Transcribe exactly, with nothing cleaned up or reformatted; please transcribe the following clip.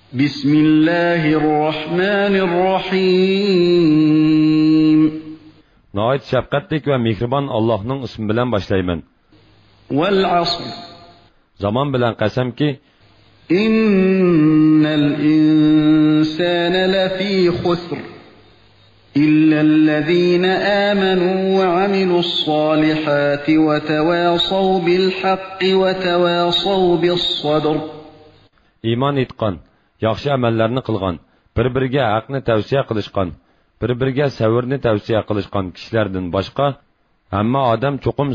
بسم الله الرحمن الرحيم نهايت şefkatlik ve mihriban Allah'ın ismi bilen başlayman. والعصر Zaman bilen qasam ki إن الإنسان لفي خسر إلا الذين آمنوا وعملوا الصالحات وتواصوا بالحق وتواصوا بالصبر. iman etqan, yaxshi amallarni qilgan, bir-biriga haqni tavsiya qilishgan, bir-biriga savrni tavsiya qilishgan kishilardan boshqa hamma odam cho'qim